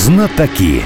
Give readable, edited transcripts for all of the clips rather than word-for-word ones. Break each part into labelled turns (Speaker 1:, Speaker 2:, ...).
Speaker 1: Знатоки.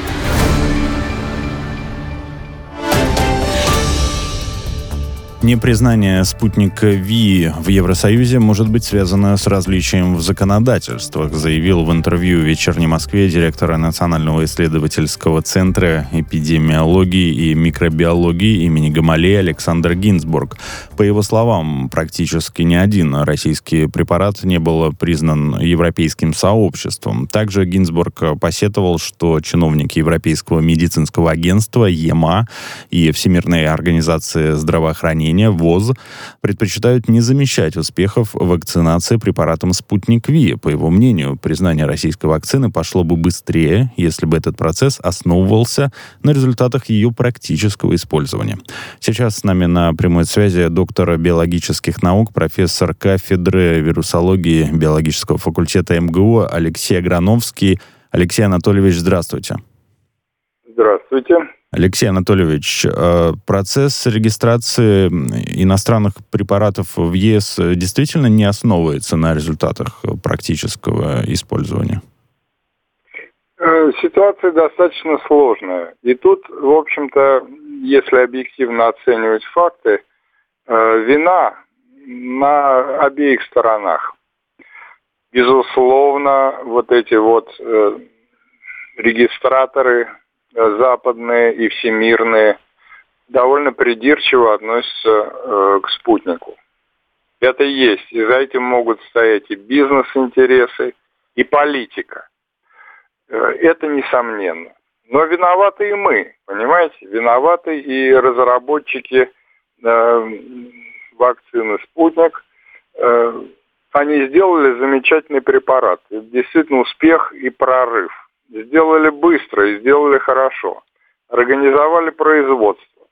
Speaker 1: Непризнание спутника ВИ в Евросоюзе может быть связано с различием в законодательствах, заявил в интервью «Вечерней Москве» директор Национального исследовательского центра эпидемиологии и микробиологии имени Гамалеи Александр Гинзбург. По его словам, практически ни один российский препарат не был признан европейским сообществом. Также Гинзбург посетовал, что чиновники Европейского медицинского агентства ЕМА и Всемирной организации здравоохранения ВОЗ предпочитают не замечать успехов вакцинации препаратом «Спутник Ви». По его мнению, признание российской вакцины пошло бы быстрее, если бы этот процесс основывался на результатах ее практического использования. Сейчас с нами на прямой связи доктор биологических наук, профессор кафедры вирусологии биологического факультета МГУ Алексей Аграновский. Алексей Анатольевич, здравствуйте.
Speaker 2: Здравствуйте.
Speaker 1: Алексей Анатольевич, процесс регистрации иностранных препаратов в ЕС действительно не основывается на результатах практического использования?
Speaker 2: Ситуация достаточно сложная. И тут, в общем-то, если объективно оценивать факты, вина на обеих сторонах. Безусловно, вот эти регистраторы западные и всемирные довольно придирчиво относятся к спутнику. Это есть. И за этим могут стоять и бизнес-интересы, и политика. Это несомненно. Но виноваты и мы, понимаете? Виноваты и разработчики вакцины «Спутник». Они сделали замечательный препарат. Это действительно успех и прорыв. Сделали быстро и сделали хорошо. Организовали производство.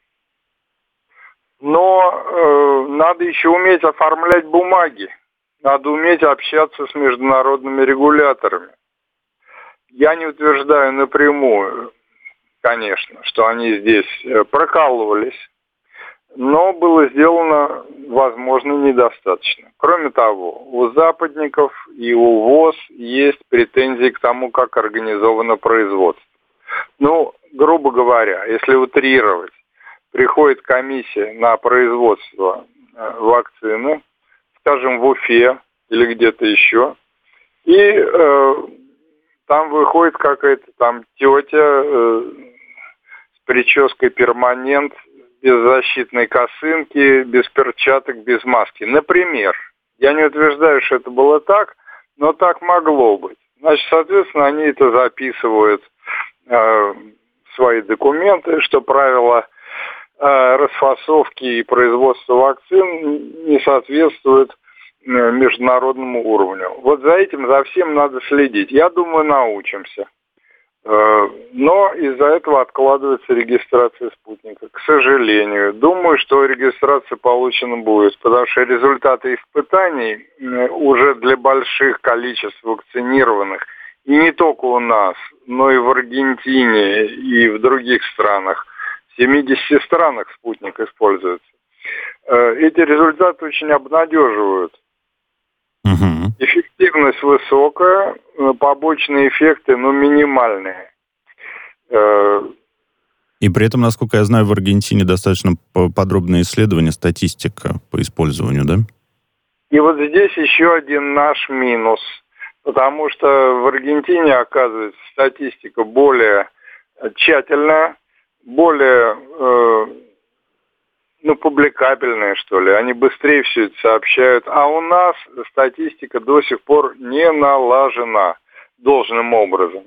Speaker 2: Но надо еще уметь оформлять бумаги. Надо уметь общаться с международными регуляторами. Я не утверждаю напрямую, конечно, что они здесь прокалывались. Но было сделано, возможно, недостаточно. Кроме того, у западников и у ВОЗ есть претензии к тому, как организовано производство. Грубо говоря, если утрировать, приходит комиссия на производство вакцины, скажем, в Уфе или где-то еще, и там выходит какая-то там тетя с прической перманент, без защитной косынки, без перчаток, без маски. Например, я не утверждаю, что это было так, но так могло быть. Значит, соответственно, они это записывают в свои документы, что правила расфасовки и производства вакцин не соответствуют международному уровню. Вот за этим, за всем надо следить. Я думаю, научимся. Но из-за этого откладывается регистрация спутника. К сожалению. Думаю, что регистрация получена будет, потому что результаты испытаний уже для больших количеств вакцинированных, и не только у нас, но и в Аргентине, и в других странах, в 70 странах спутник используется. Эти результаты очень обнадеживают. Эффективность высокая, побочные эффекты, минимальные.
Speaker 1: И при этом, насколько я знаю, в Аргентине достаточно подробное исследование, статистика по использованию, да?
Speaker 2: И вот здесь еще один наш минус. Потому что в Аргентине, оказывается, статистика более тщательная, более публикабельные, что ли. Они быстрее все это сообщают. А у нас статистика до сих пор не налажена должным образом.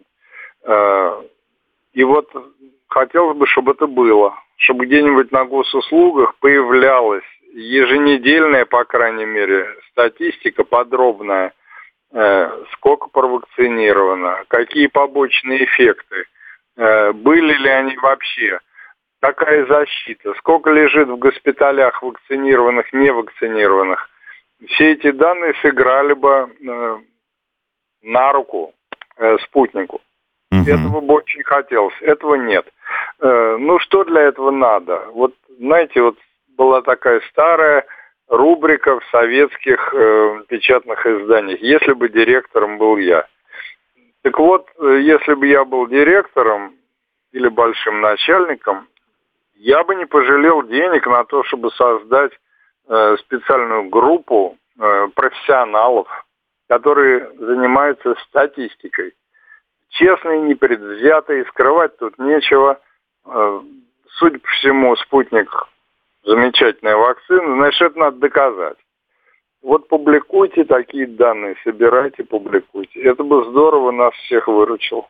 Speaker 2: И вот хотелось бы, чтобы это было. Чтобы где-нибудь на госуслугах появлялась еженедельная, по крайней мере, статистика подробная. Сколько провакцинировано, какие побочные эффекты, были ли они вообще. Какая защита? Сколько лежит в госпиталях вакцинированных, невакцинированных? Все эти данные сыграли бы на руку спутнику. Этого бы очень хотелось. Этого нет. Что для этого надо? Вот, знаете, была такая старая рубрика в советских печатных изданиях «Если бы директором был я». Так вот, если бы я был директором или большим начальником, я бы не пожалел денег на то, чтобы создать специальную группу профессионалов, которые занимаются статистикой. Честные, непредвзятые, скрывать тут нечего. Судя по всему, спутник замечательная вакцина, значит, это надо доказать. Вот публикуйте такие данные, собирайте, публикуйте. Это бы здорово нас всех выручило.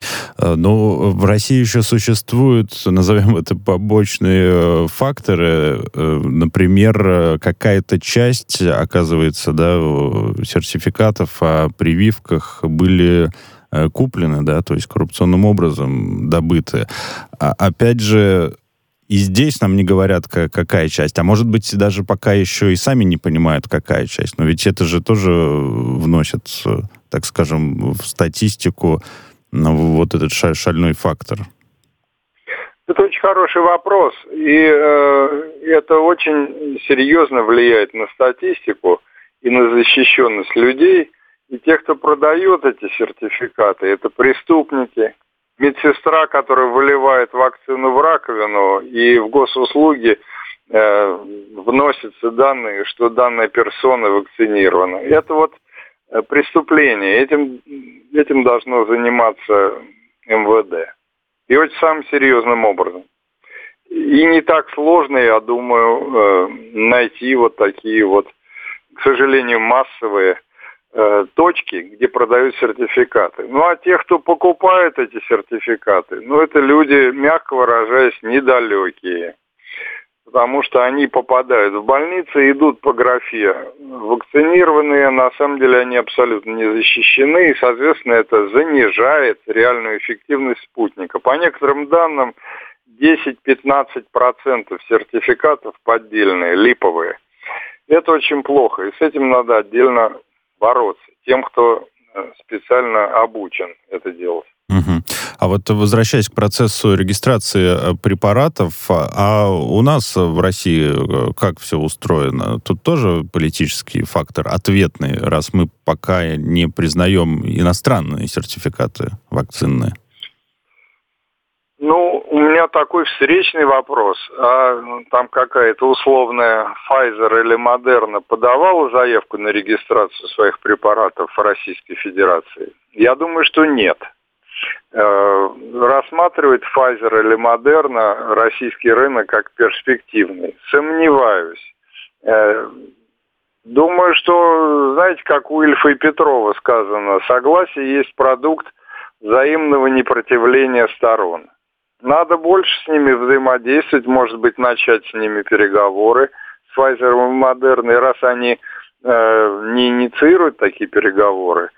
Speaker 1: Ну, в России еще существуют, назовем это, побочные факторы. Например, какая-то часть, оказывается, да, сертификатов о прививках были куплены, да, то есть коррупционным образом добыты. Опять же, и здесь нам не говорят, какая часть. А может быть, даже пока еще и сами не понимают, какая часть. Но ведь это же тоже вносит, так скажем, в статистику вот этот шальной фактор.
Speaker 2: Это очень хороший вопрос. И это очень серьезно влияет на статистику и на защищенность людей. И те, кто продает эти сертификаты, это преступники. Медсестра, которая выливает вакцину в раковину, и в госуслуги вносятся данные, что данная персона вакцинирована. Это вот преступление. Этим должно заниматься МВД. И очень самым серьезным образом. И не так сложно, я думаю, найти вот такие вот, к сожалению, массовые точки, где продают сертификаты. Ну, а те, кто покупает эти сертификаты, ну, это люди, мягко выражаясь, недалекие. Потому что они попадают в больницы, идут по графе вакцинированные, на самом деле они абсолютно не защищены, и, соответственно, это занижает реальную эффективность спутника. По некоторым данным, 10-15% сертификатов поддельные, липовые. Это очень плохо, и с этим надо отдельно бороться тем, кто специально обучен это делать.
Speaker 1: Угу. А вот возвращаясь к процессу регистрации препаратов, а у нас в России как все устроено? Тут тоже политический фактор ответный, раз мы пока не признаем иностранные сертификаты вакцинные.
Speaker 2: Ну, у меня такой встречный вопрос. А там какая-то условная Pfizer или Moderna подавала заявку на регистрацию своих препаратов в Российской Федерации? Я думаю, что нет. Рассматривает Pfizer или Moderna российский рынок как перспективный? Сомневаюсь. Думаю, что, знаете, как у Ильфа и Петрова сказано, согласие есть продукт взаимного непротивления сторон. Надо больше с ними взаимодействовать, может быть, начать с ними переговоры с Pfizer и Moderna, и раз они не инициируют такие переговоры,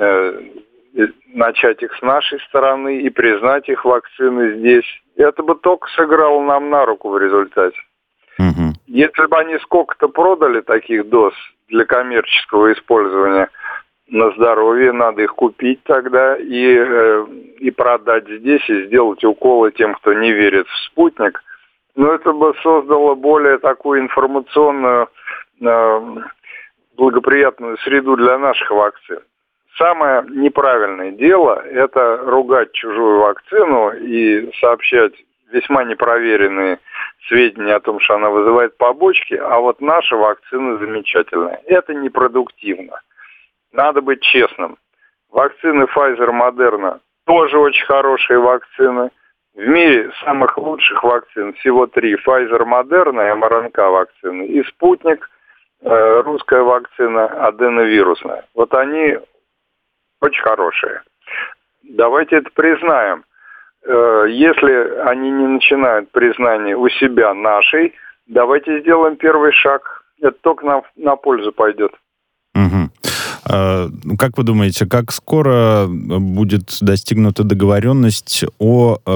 Speaker 2: начать их с нашей стороны и признать их вакцины здесь. Это бы только сыграло нам на руку в результате. Угу. Если бы они сколько-то продали таких доз для коммерческого использования на здоровье, надо их купить тогда и продать здесь, и сделать уколы тем, кто не верит в спутник. Но это бы создало более такую информационную, благоприятную среду для наших вакцин. Самое неправильное дело – это ругать чужую вакцину и сообщать весьма непроверенные сведения о том, что она вызывает побочки, а вот наша вакцина замечательная. Это непродуктивно. Надо быть честным. Вакцины Pfizer, Moderna тоже очень хорошие вакцины. В мире самых лучших вакцин всего 3. Pfizer, Moderna, МРНК вакцины и Спутник, русская вакцина, аденовирусная. Вот они очень хорошие. Давайте это признаем. Если они не начинают признание у себя нашей, давайте сделаем первый шаг. Это только нам на пользу пойдет.
Speaker 1: Угу. Как вы думаете, как скоро будет достигнута договоренность о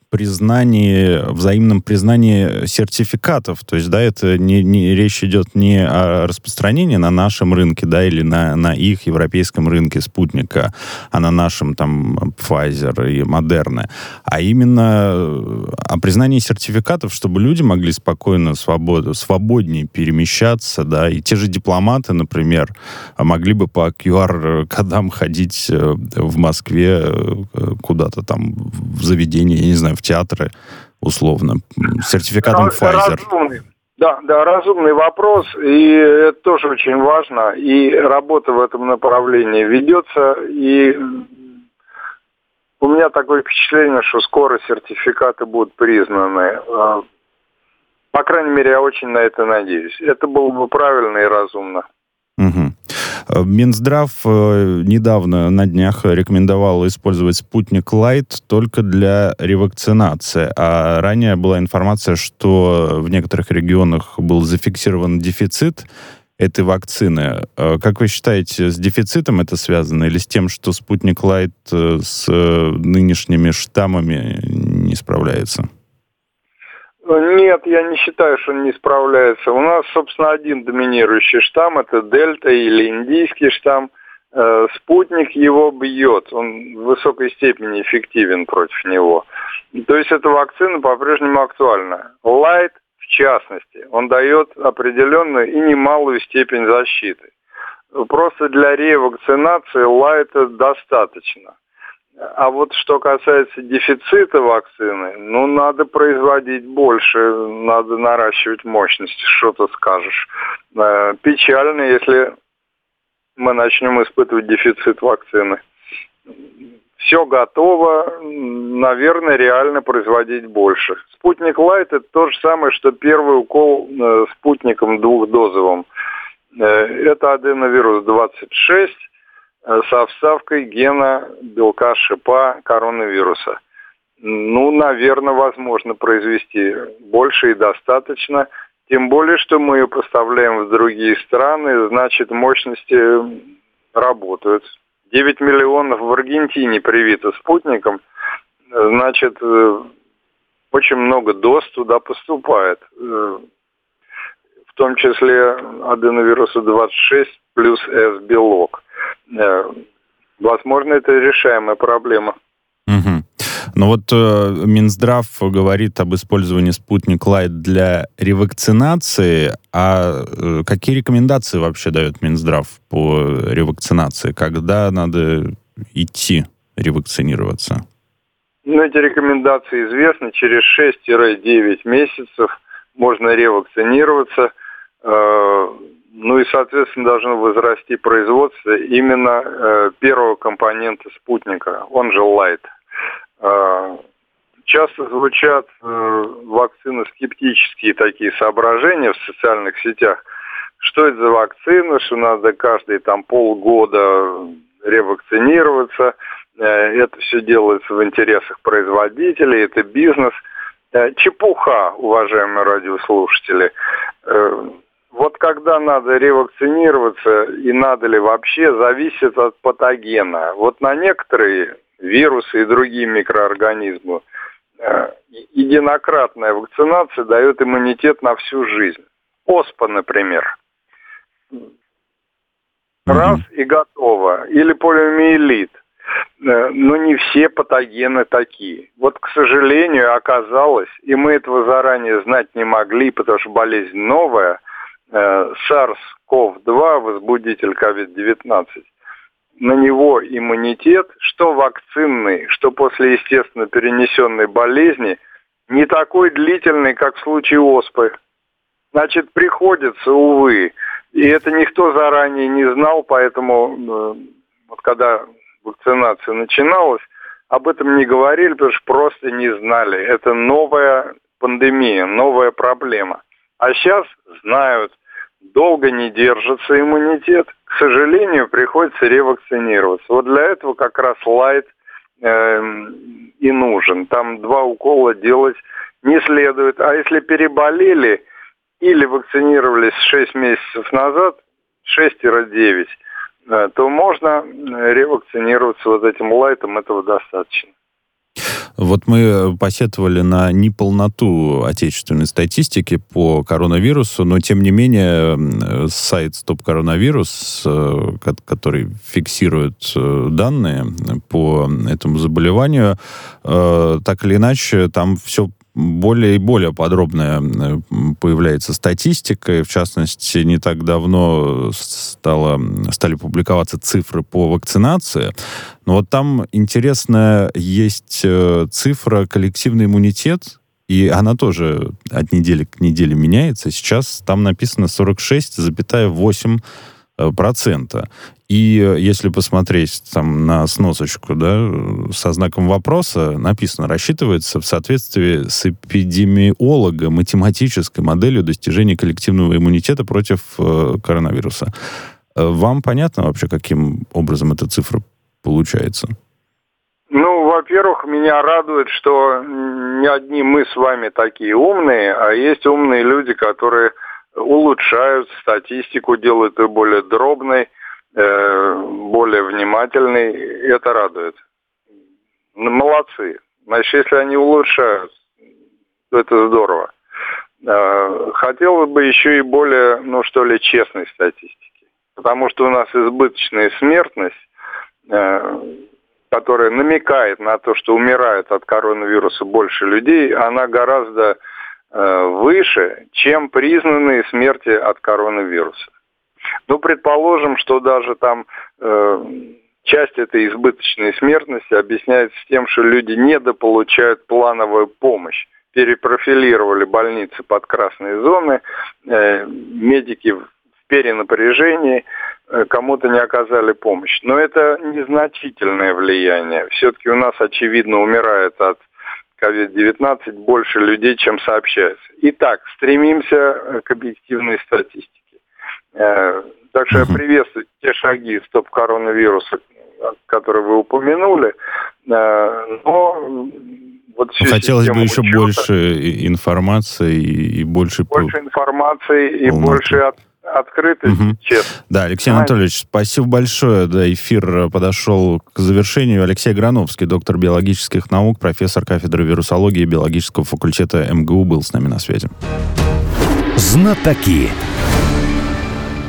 Speaker 1: взаимном признании сертификатов. То есть, да, это речь идет не о распространении на нашем рынке, да, или на их европейском рынке спутника, а на нашем там Pfizer и Moderna, а именно о признании сертификатов, чтобы люди могли спокойно, свободнее перемещаться, да, и те же дипломаты, например, могли бы по QR-кодам ходить в Москве куда-то там в заведение, я не знаю, в театры, условно, сертификатом Pfizer.
Speaker 2: Разумный. Да, разумный вопрос, и это тоже очень важно, и работа в этом направлении ведется, и у меня такое впечатление, что скоро сертификаты будут признаны. По крайней мере, я очень на это надеюсь. Это было бы правильно и разумно.
Speaker 1: Угу. Минздрав недавно на днях рекомендовал использовать «Спутник Лайт» только для ревакцинации. А ранее была информация, что в некоторых регионах был зафиксирован дефицит этой вакцины. Как вы считаете, с дефицитом это связано или с тем, что «Спутник Лайт» с нынешними штаммами не справляется?
Speaker 2: Нет, я не считаю, что он не справляется. У нас, собственно, один доминирующий штамм, это дельта или индийский штамм. Спутник его бьет, он в высокой степени эффективен против него. То есть эта вакцина по-прежнему актуальна. Лайт, в частности, он дает определенную и немалую степень защиты. Просто для ревакцинации лайта достаточно. А вот что касается дефицита вакцины, надо производить больше, надо наращивать мощности, что ты скажешь. Печально, если мы начнем испытывать дефицит вакцины. Все готово, наверное, реально производить больше. Спутник Лайт – это то же самое, что первый укол спутником двухдозовым. Это аденовирус 26, со вставкой гена белка шипа коронавируса. Наверное, возможно произвести больше и достаточно. Тем более, что мы ее поставляем в другие страны, значит, мощности работают. 9 миллионов в Аргентине привито спутником, значит, очень много доз туда поступает. В том числе аденовирусу 26 плюс S-белок. Возможно, это решаемая проблема.
Speaker 1: Угу. Но вот Минздрав говорит об использовании «Спутник Лайт» для ревакцинации. А какие рекомендации вообще дает Минздрав по ревакцинации? Когда надо идти ревакцинироваться?
Speaker 2: Эти рекомендации известны. Через 6-9 месяцев можно ревакцинироваться. И, соответственно, должно возрасти производство именно первого компонента спутника, он же Лайт. Часто звучат вакцино-скептические такие соображения в социальных сетях. Что это за вакцина, что надо каждые полгода ревакцинироваться. Это все делается в интересах производителей, это бизнес. Чепуха, уважаемые радиослушатели. Вот когда надо ревакцинироваться и надо ли вообще, зависит от патогена. Вот на некоторые вирусы и другие микроорганизмы единократная вакцинация дает иммунитет на всю жизнь. ОСПА, например. Раз и готово. Или полиомиелит. Но не все патогены такие. Вот, к сожалению, оказалось, и мы этого заранее знать не могли, потому что болезнь новая, SARS-CoV-2, возбудитель COVID-19, на него иммунитет, что вакцинный, что после естественно перенесенной болезни, не такой длительный, как в случае оспы. Значит, приходится, увы, и это никто заранее не знал, поэтому вот когда вакцинация начиналась, об этом не говорили, потому что просто не знали. Это новая пандемия, новая проблема. А сейчас знают, долго не держится иммунитет. К сожалению, приходится ревакцинироваться. Вот для этого как раз Лайт и нужен. Там 2 укола делать не следует. А если переболели или вакцинировались 6 месяцев назад, 6-9, то можно ревакцинироваться вот этим Лайтом, этого достаточно.
Speaker 1: Вот мы посетовали на неполноту отечественной статистики по коронавирусу, но, тем не менее, сайт «Стоп коронавирус», который фиксирует данные по этому заболеванию, так или иначе, там все более и более подробная появляется статистика, и, в частности, не так давно стали публиковаться цифры по вакцинации. Но вот там интересная есть цифра коллективный иммунитет, и она тоже от недели к неделе меняется. Сейчас там написано 46,8%. И если посмотреть там на сносочку, да, со знаком вопроса, написано, рассчитывается в соответствии с эпидемиолого-математической моделью достижения коллективного иммунитета против коронавируса. Вам понятно вообще, каким образом эта цифра получается?
Speaker 2: Ну, во-первых, меня радует, что не одни мы с вами такие умные, а есть умные люди, которые улучшают статистику, делают ее более дробной, более внимательный, это радует. Молодцы. Значит, если они улучшают, то это здорово. Хотелось бы еще и более, честной статистики. Потому что у нас избыточная смертность, которая намекает на то, что умирает от коронавируса больше людей, она гораздо выше, чем признанные смерти от коронавируса. Предположим, что даже там часть этой избыточной смертности объясняется тем, что люди недополучают плановую помощь. Перепрофилировали больницы под красные зоны, медики в перенапряжении, кому-то не оказали помощь. Но это незначительное влияние. Все-таки у нас, очевидно, умирает от COVID-19 больше людей, чем сообщается. Итак, стремимся к объективной статистике. Так что я приветствую те шаги «Стоп коронавируса», которые вы упомянули. Но вот
Speaker 1: хотелось бы еще больше информации и больше
Speaker 2: информации и больше открытости, честно.
Speaker 1: Да, Алексей Анатольевич, спасибо большое. Да, эфир подошел к завершению. Алексей Грановский, доктор биологических наук, профессор кафедры вирусологии и биологического факультета МГУ, был с нами на связи.
Speaker 3: Знатоки.